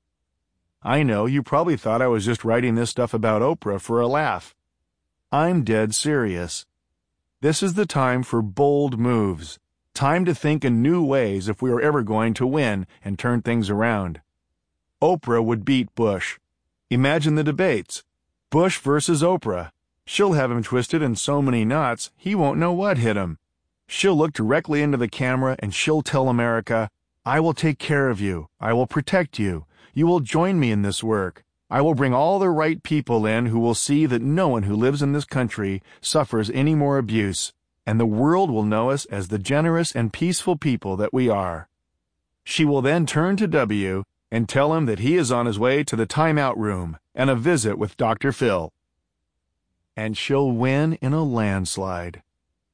I know you probably thought I was just writing this stuff about Oprah for a laugh. I'm dead serious. This is the time for bold moves. Time to think in new ways if we are ever going to win and turn things around. Oprah would beat Bush. Imagine the debates. Bush versus Oprah. She'll have him twisted in so many knots, he won't know what hit him. She'll look directly into the camera and she'll tell America, I will take care of you. I will protect you. You will join me in this work. I will bring all the right people in who will see that no one who lives in this country suffers any more abuse, and the world will know us as the generous and peaceful people that we are. She will then turn to W and tell him that he is on his way to the timeout room and a visit with Dr. Phil. And she'll win in a landslide.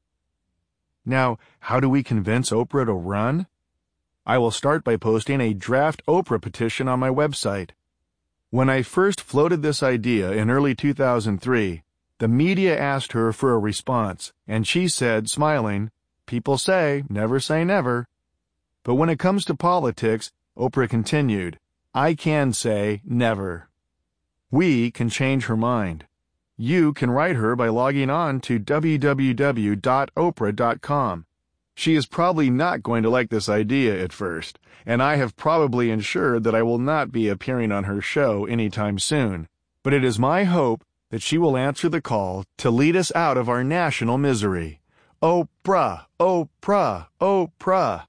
Now, how do we convince Oprah to run? I will start by posting a draft Oprah petition on my website. When I first floated this idea in early 2003, the media asked her for a response, and she said, smiling, "People say never. But when it comes to politics, Oprah continued, I can say never. We can change her mind. You can write her by logging on to www.oprah.com. She is probably not going to like this idea at first, and I have probably ensured that I will not be appearing on her show anytime soon. But it is my hope that she will answer the call to lead us out of our national misery. Oprah, Oprah, Oprah.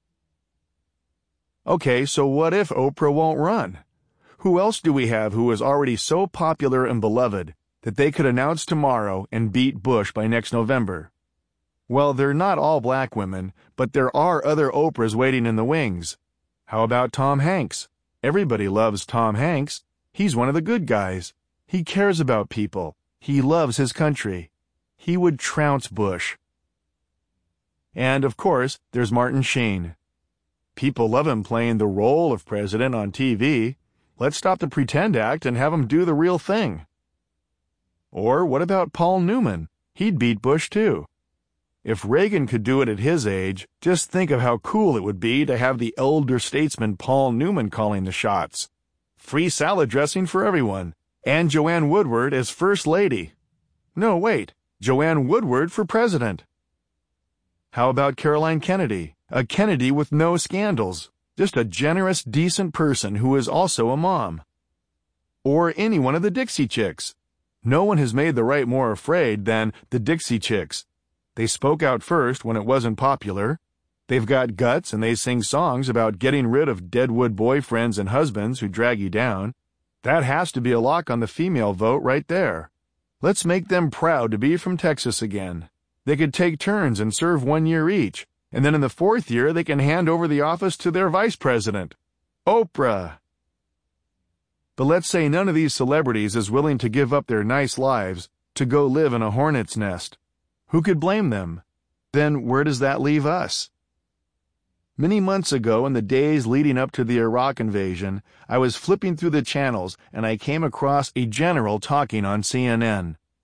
Okay, so what if Oprah won't run? Who else do we have who is already so popular and beloved that they could announce tomorrow and beat Bush by next November? Well, they're not all black women, but there are other Oprahs waiting in the wings. How about Tom Hanks? Everybody loves Tom Hanks. He's one of the good guys. He cares about people. He loves his country. He would trounce Bush. And, of course, there's Martin Sheen. People love him playing the role of president on TV. Let's stop the pretend act and have him do the real thing. Or what about Paul Newman? He'd beat Bush too. If Reagan could do it at his age, just think of how cool it would be to have the elder statesman Paul Newman calling the shots. Free salad dressing for everyone, and Joanne Woodward as First Lady. No, wait, Joanne Woodward for president. How about Caroline Kennedy? A Kennedy with no scandals, just a generous, decent person who is also a mom. Or any one of the Dixie Chicks. No one has made the right more afraid than the Dixie Chicks. They spoke out first when it wasn't popular. They've got guts and they sing songs about getting rid of deadwood boyfriends and husbands who drag you down. That has to be a lock on the female vote right there. Let's make them proud to be from Texas again. They could take turns and serve 1 year each, and then in the 4th year they can hand over the office to their vice president. Oprah! But let's say none of these celebrities is willing to give up their nice lives to go live in a hornet's nest. Who could blame them? Then where does that leave us? Many months ago, in the days leading up to the Iraq invasion, I was flipping through the channels and I came across a general talking on CNN.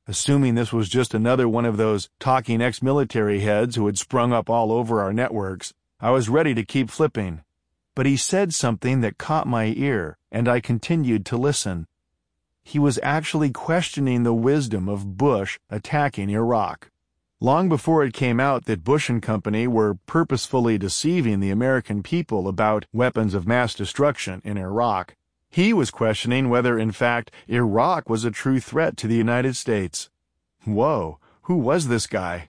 assuming this was just another one of those talking ex-military heads who had sprung up all over our networks. I was ready to keep flipping. But he said something that caught my ear, and I continued to listen. He was actually questioning the wisdom of Bush attacking Iraq. Long before it came out that Bush and company were purposefully deceiving the American people about weapons of mass destruction in Iraq, he was questioning whether, in fact, Iraq was a true threat to the United States. Whoa, who was this guy?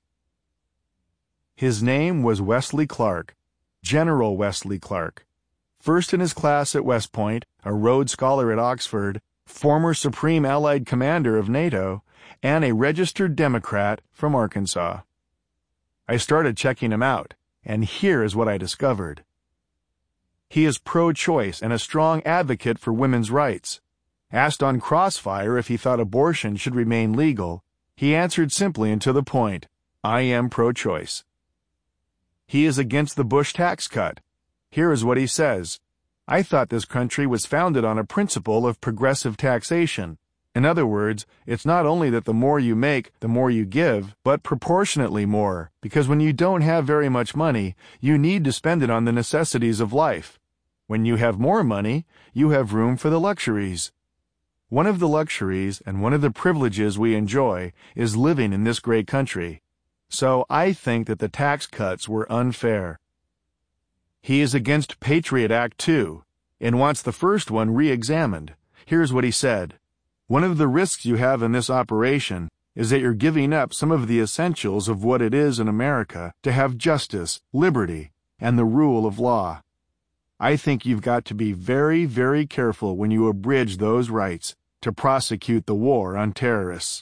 His name was Wesley Clark, General Wesley Clark. First in his class at West Point, a Rhodes Scholar at Oxford, former Supreme Allied Commander of NATO, and a registered Democrat from Arkansas. I started checking him out, and here is what I discovered. He is pro-choice and a strong advocate for women's rights. Asked on Crossfire if he thought abortion should remain legal, he answered simply and to the point, "I am pro-choice." He is against the Bush tax cut. Here is what he says. "I thought this country was founded on a principle of progressive taxation. In other words, it's not only that the more you make, the more you give, but proportionately more, because when you don't have very much money, you need to spend it on the necessities of life. When you have more money, you have room for the luxuries. One of the luxuries and one of the privileges we enjoy is living in this great country. So I think that the tax cuts were unfair." He is against Patriot Act 2 and wants the first one re-examined. Here's what he said. "One of the risks you have in this operation is that you're giving up some of the essentials of what it is in America to have justice, liberty, and the rule of law. I think you've got to be very, very careful when you abridge those rights to prosecute the war on terrorists."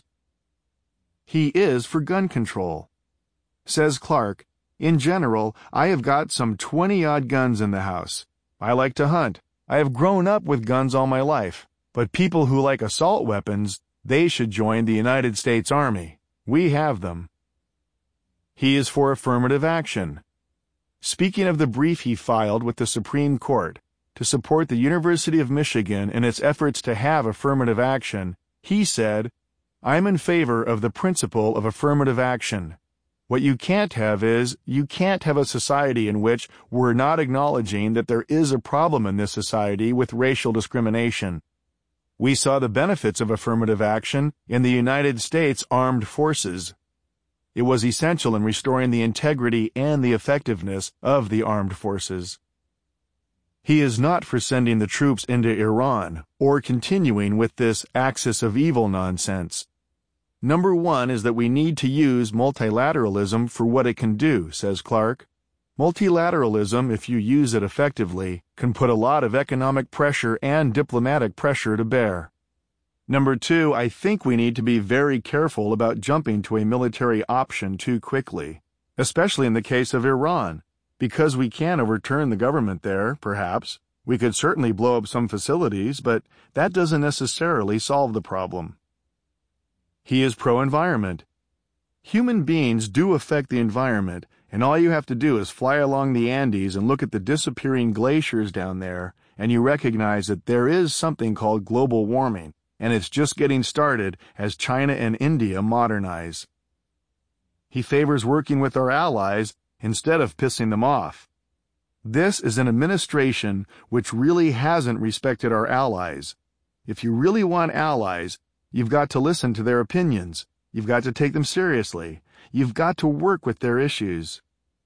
He is for gun control. Says Clark, "In general, I have got some 20-odd guns in the house. I like to hunt. I have grown up with guns all my life. But people who like assault weapons, they should join the United States Army. We have them." He is for affirmative action. Speaking of the brief he filed with the Supreme Court to support the University of Michigan in its efforts to have affirmative action, he said, "I'm in favor of the principle of affirmative action. What you can't have is, you can't have a society in which we're not acknowledging that there is a problem in this society with racial discrimination. We saw the benefits of affirmative action in the United States Armed Forces. It was essential in restoring the integrity and the effectiveness of the armed forces." He is not for sending the troops into Iran or continuing with this axis of evil nonsense. Number one is that we need to use multilateralism for what it can do, says Clark. Multilateralism, if you use it effectively, can put a lot of economic pressure and diplomatic pressure to bear. Number two, I think we need to be very careful about jumping to a military option too quickly, especially in the case of Iran, because we can overturn the government there, perhaps. We could certainly blow up some facilities, but that doesn't necessarily solve the problem. He is pro-environment. Human beings do affect the environment, and all you have to do is fly along the Andes and look at the disappearing glaciers down there, and you recognize that there is something called global warming, and it's just getting started as China and India modernize. He favors working with our allies instead of pissing them off. This is an administration which really hasn't respected our allies. If you really want allies, you've got to listen to their opinions. You've got to take them seriously. You've got to work with their issues.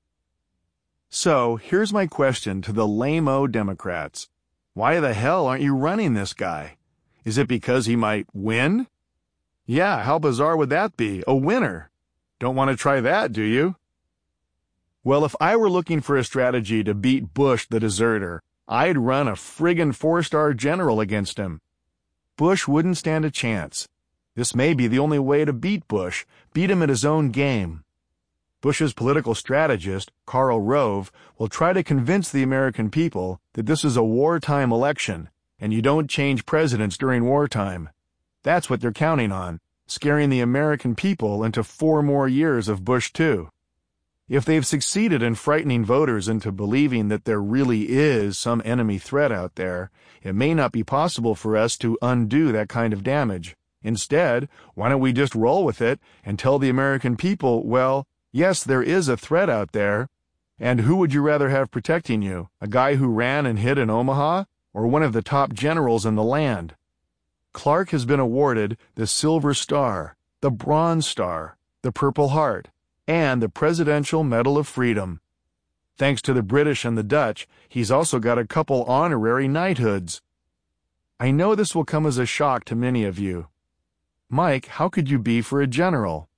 So, here's my question to the lame-o Democrats. Why the hell aren't you running this guy? Is it because he might win? Yeah, how bizarre would that be? A winner. Don't want to try that, do you? Well, if I were looking for a strategy to beat Bush the deserter, I'd run a friggin' 4-star general against him. Bush wouldn't stand a chance. This may be the only way to beat Bush, beat him at his own game. Bush's political strategist, Karl Rove, will try to convince the American people that this is a wartime election, and you don't change presidents during wartime. That's what they're counting on, scaring the American people into 4 more years of Bush 2. If they've succeeded in frightening voters into believing that there really is some enemy threat out there, it may not be possible for us to undo that kind of damage. Instead, why don't we just roll with it and tell the American people, well, yes, there is a threat out there, and who would you rather have protecting you, a guy who ran and hid in Omaha, or one of the top generals in the land? Clark has been awarded the Silver Star, the Bronze Star, the Purple Heart, and the Presidential Medal of Freedom. Thanks to the British and the Dutch, he's also got a couple honorary knighthoods. I know this will come as a shock to many of you. Mike, how could you be for a general?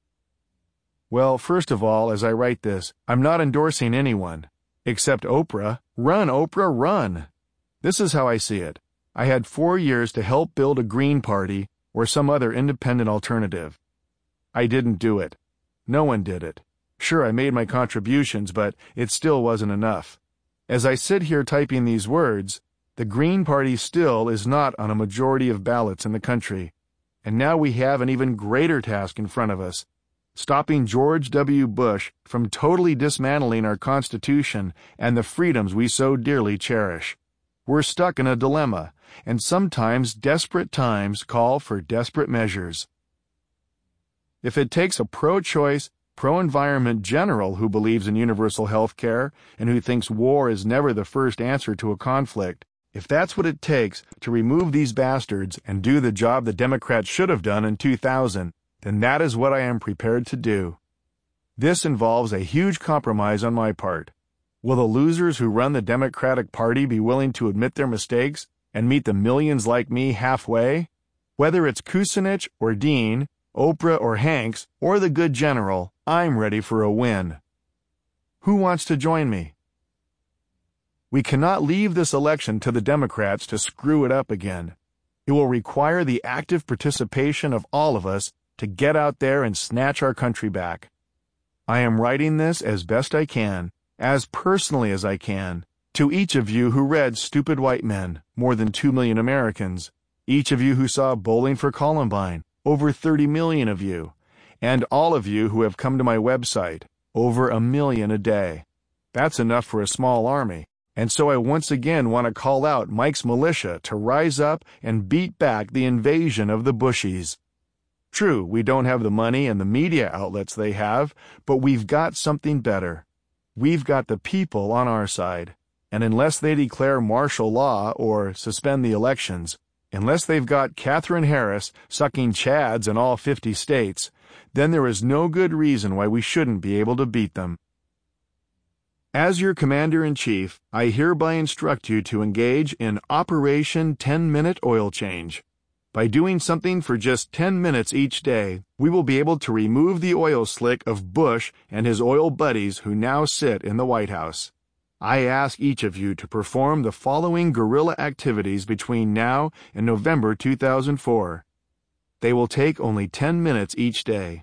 Well, first of all, as I write this, I'm not endorsing anyone. Except Oprah. Run, Oprah, run! This is how I see it. I had 4 years to help build a Green Party or some other independent alternative. I didn't do it. No one did it. Sure, I made my contributions, but it still wasn't enough. As I sit here typing these words, the Green Party still is not on a majority of ballots in the country. And now we have an even greater task in front of us, stopping George W. Bush from totally dismantling our Constitution and the freedoms we so dearly cherish. We're stuck in a dilemma, and sometimes desperate times call for desperate measures. If it takes a pro-choice, pro-environment general who believes in universal health care and who thinks war is never the first answer to a conflict, if that's what it takes to remove these bastards and do the job the Democrats should have done in 2000, then that is what I am prepared to do. This involves a huge compromise on my part. Will the losers who run the Democratic Party be willing to admit their mistakes and meet the millions like me halfway? Whether it's Kucinich or Dean, Oprah or Hanks, or the good general, I'm ready for a win. Who wants to join me? We cannot leave this election to the Democrats to screw it up again. It will require the active participation of all of us to get out there and snatch our country back. I am writing this as best I can, as personally as I can, to each of you who read Stupid White Men, more than 2 million Americans, each of you who saw Bowling for Columbine, over 30 million of you, and all of you who have come to my website, over 1 million a day. That's enough for a small army. And so I once again want to call out Mike's militia to rise up and beat back the invasion of the Bushies. True, we don't have the money and the media outlets they have, but we've got something better. We've got the people on our side. And unless they declare martial law or suspend the elections, unless they've got Katherine Harris sucking chads in all 50 states, then there is no good reason why we shouldn't be able to beat them. As your Commander-in-Chief, I hereby instruct you to engage in Operation 10-Minute Oil Change. By doing something for just 10 minutes each day, we will be able to remove the oil slick of Bush and his oil buddies who now sit in the White House. I ask each of you to perform the following guerrilla activities between now and November 2004. They will take only 10 minutes each day.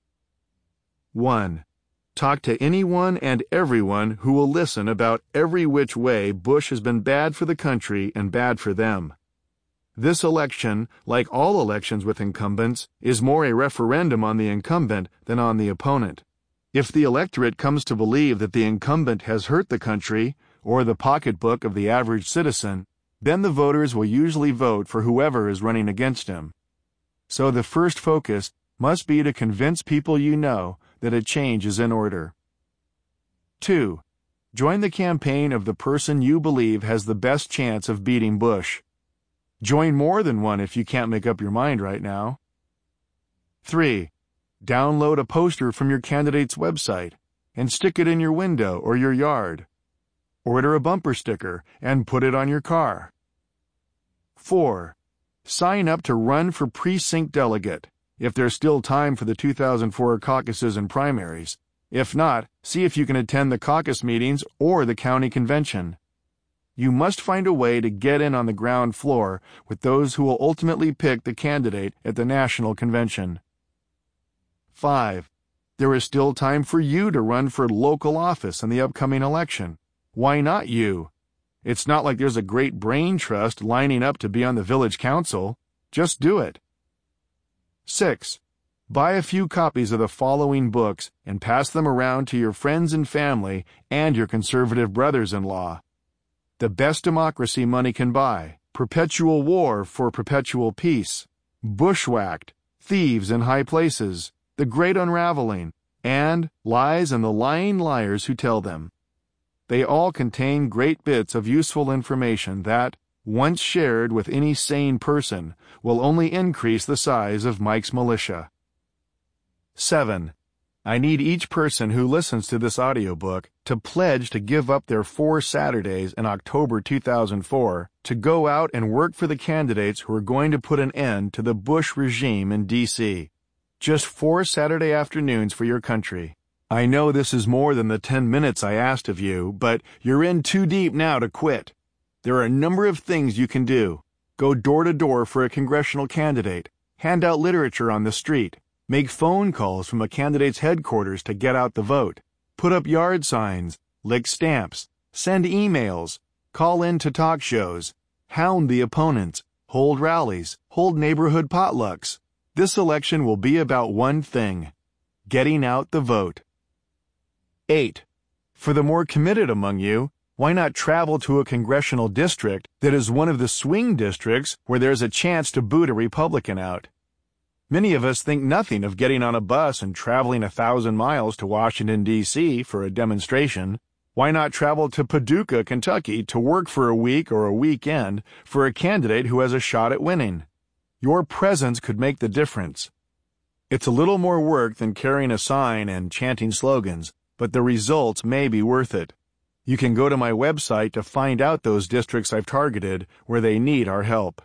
1. Talk to anyone and everyone who will listen about every which way Bush has been bad for the country and bad for them. This election, like all elections with incumbents, is more a referendum on the incumbent than on the opponent. If the electorate comes to believe that the incumbent has hurt the country, or the pocketbook of the average citizen, then the voters will usually vote for whoever is running against him. So the first focus must be to convince people you know that a change is in order. 2. Join the campaign of the person you believe has the best chance of beating Bush. Join more than one if you can't make up your mind right now. 3. Download a poster from your candidate's website and stick it in your window or your yard. Order a bumper sticker and put it on your car. 4. Sign up to run for precinct delegate, if there's still time for the 2004 caucuses and primaries. If not, see if you can attend the caucus meetings or the county convention. You must find a way to get in on the ground floor with those who will ultimately pick the candidate at the national convention. 5. There is still time for you to run for local office in the upcoming election. Why not you? It's not like there's a great brain trust lining up to be on the village council. Just do it. 6. Buy a few copies of the following books and pass them around to your friends and family and your conservative brothers-in-law. The Best Democracy Money Can Buy, Perpetual War for Perpetual Peace, Bushwhacked, Thieves in High Places, The Great Unraveling, and Lies and the Lying Liars Who Tell Them. They all contain great bits of useful information that, once shared with any sane person, will only increase the size of Mike's militia. 7. I need each person who listens to this audiobook to pledge to give up their 4 Saturdays in October 2004 to go out and work for the candidates who are going to put an end to the Bush regime in D.C. Just 4 Saturday afternoons for your country. I know this is more than the 10 minutes I asked of you, but you're in too deep now to quit. There are a number of things you can do. Go door to door for a congressional candidate, hand out literature on the street, make phone calls from a candidate's headquarters to get out the vote, put up yard signs, lick stamps, send emails, call in to talk shows, hound the opponents, hold rallies, hold neighborhood potlucks. This election will be about one thing: getting out the vote. 8. For the more committed among you, why not travel to a congressional district that is one of the swing districts where there's a chance to boot a Republican out? Many of us think nothing of getting on a bus and traveling 1,000 miles to Washington, D.C. for a demonstration. Why not travel to Paducah, Kentucky to work for a week or a weekend for a candidate who has a shot at winning? Your presence could make the difference. It's a little more work than carrying a sign and chanting slogans, but the results may be worth it. You can go to my website to find out those districts I've targeted where they need our help.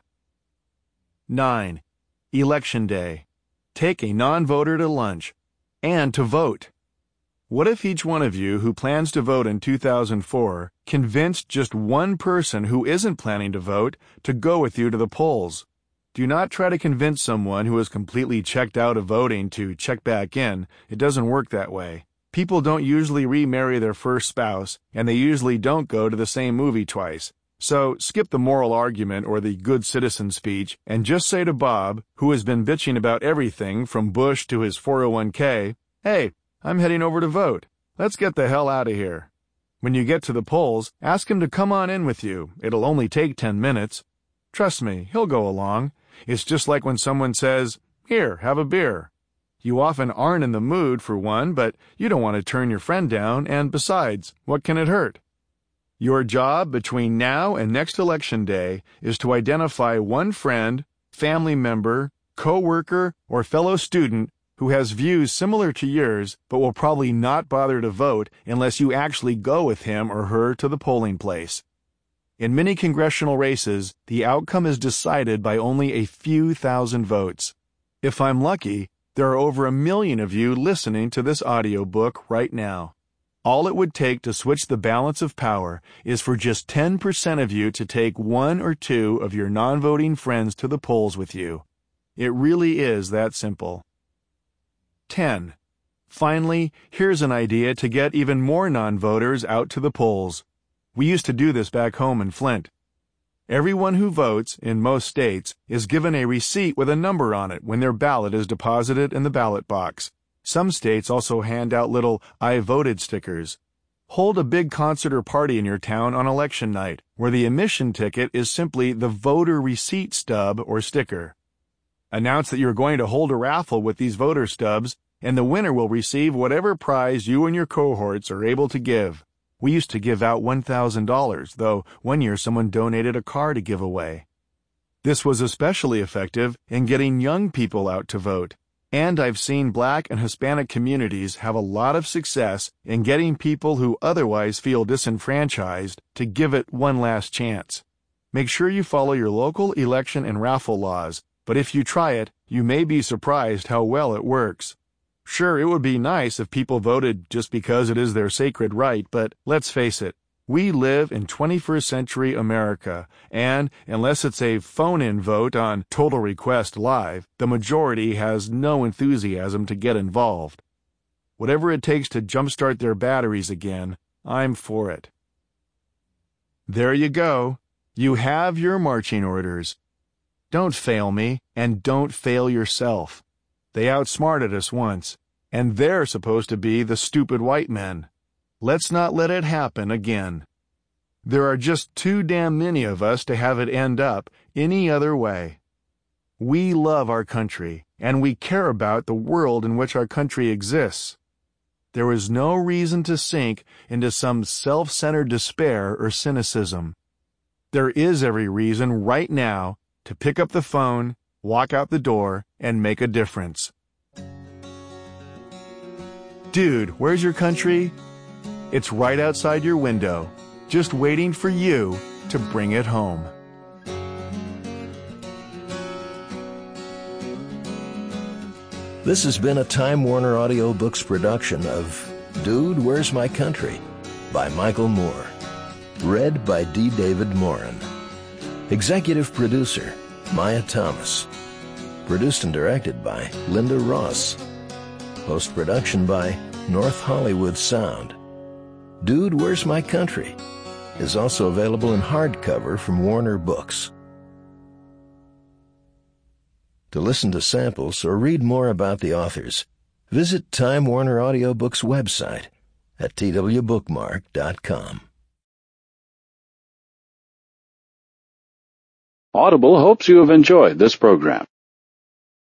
9. Election Day. Take a non-voter to lunch and to vote. What if each one of you who plans to vote in 2004 convinced just one person who isn't planning to vote to go with you to the polls? Do not try to convince someone who is completely checked out of voting to check back in. It doesn't work that way. People don't usually remarry their first spouse, and they usually don't go to the same movie twice. So skip the moral argument or the good citizen speech and just say to Bob, who has been bitching about everything from Bush to his 401k, "Hey, I'm heading over to vote. Let's get the hell out of here." When you get to the polls, ask him to come on in with you. It'll only take 10 minutes. Trust me, he'll go along. It's just like when someone says, "Here, have a beer." You often aren't in the mood for one, but you don't want to turn your friend down, and besides, what can it hurt? Your job between now and next election day is to identify one friend, family member, co-worker, or fellow student who has views similar to yours but will probably not bother to vote unless you actually go with him or her to the polling place. In many congressional races, the outcome is decided by only a few thousand votes. If I'm lucky, there are over 1 million of you listening to this audiobook right now. All it would take to switch the balance of power is for just 10% of you to take 1 or 2 of your non-voting friends to the polls with you. It really is that simple. 10. Finally, here's an idea to get even more non-voters out to the polls. We used to do this back home in Flint. Everyone who votes, in most states, is given a receipt with a number on it when their ballot is deposited in the ballot box. Some states also hand out little "I voted" stickers. Hold a big concert or party in your town on election night, where the admission ticket is simply the voter receipt stub or sticker. Announce that you're going to hold a raffle with these voter stubs, and the winner will receive whatever prize you and your cohorts are able to give. We used to give out $1,000, though one year someone donated a car to give away. This was especially effective in getting young people out to vote, and I've seen Black and Hispanic communities have a lot of success in getting people who otherwise feel disenfranchised to give it one last chance. Make sure you follow your local election and raffle laws, but if you try it, you may be surprised how well it works. Sure, it would be nice if people voted just because it is their sacred right, but let's face it, we live in 21st century America, and unless it's a phone-in vote on Total Request Live, the majority has no enthusiasm to get involved. Whatever it takes to jumpstart their batteries again, I'm for it. There you go. You have your marching orders. Don't fail me, and don't fail yourself. They outsmarted us once, and they're supposed to be the stupid white men. Let's not let it happen again. There are just too damn many of us to have it end up any other way. We love our country, and we care about the world in which our country exists. There is no reason to sink into some self-centered despair or cynicism. There is every reason right now to pick up the phone, walk out the door, and make a difference. Dude, where's your country? It's right outside your window, just waiting for you to bring it home. This has been a Time Warner Audiobooks production of Dude, Where's My Country? By Michael Moore. Read by D. David Morin. Executive producer, Maya Thomas. Produced and directed by Linda Ross. Post-production by North Hollywood Sound. Dude, Where's My Country? Is also available in hardcover from Warner Books. To listen to samples or read more about the authors, visit Time Warner Audiobooks website at twbookmark.com. Audible hopes you have enjoyed this program.